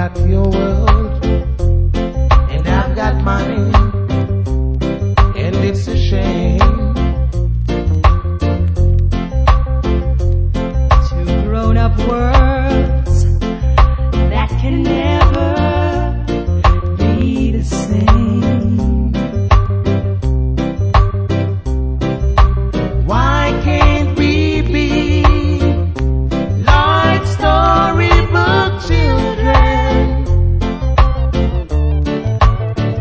got your world, and I've got mine, and it's a shame. Two grown-up worlds